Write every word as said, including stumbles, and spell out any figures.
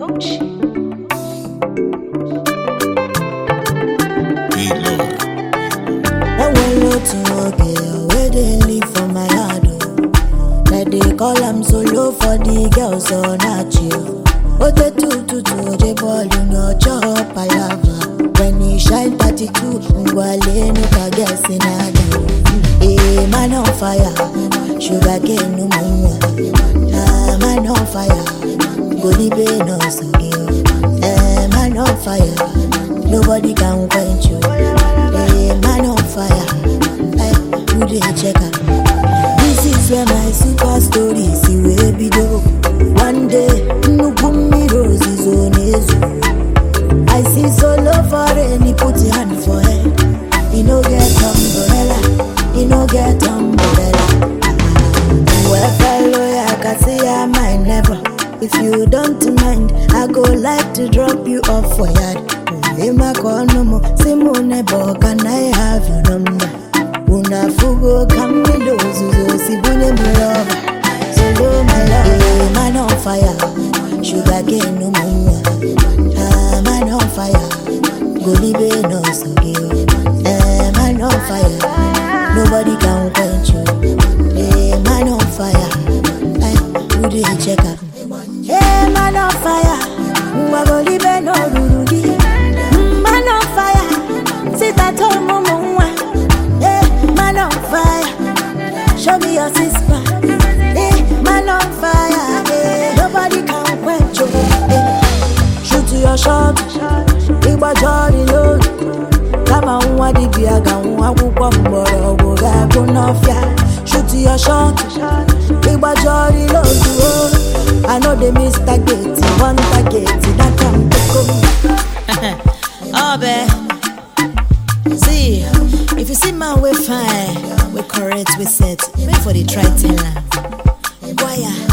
Where they live for my heart, oh. That they call them solo for the girls, so not you. What they do to do, they ball in your chop, I love her. When he shine thirty-two, Ngwale no ka guess in other. Eh, man on fire, sugar cane no more. Ah, man on fire, go the pain no so give. Eh, man on fire, nobody can quench you. Eh, man on fire. Check out. This is where my super story see where be do. One day, no put me roses on his. I see solo for any put your hand for head. He no get umbrella, he no get umbrella. Well, fellow, I can say I might never. If you don't mind, I go like to drop you off for yard. Lema kono mo, simone bo, can I have your number? Una fugo camilo zuzo sibune my lover, solo my love. Eh, man on fire, sugar cane no more. Ah, man on fire, go libe no so give. Eh, man on fire, nobody can quench you. Eh, man on fire, I do the check out. Eh, man on fire, wa go libe no rurugi. Man on fire, sit at home mama. Show me your sister, eh, man on fire, eh. Nobody can quench you, eh. Shoot to your shot, Igba Jolly load. Kama unwa di biaga unwa kukwa mboro Uga kunofya. Shoot to your shot, Igba Jolly load, oh. I know they miss the gate, one target, that come to come. Oh, babe. See, if you see my way fine, we correct, we set. Wait for the try tell her. Why?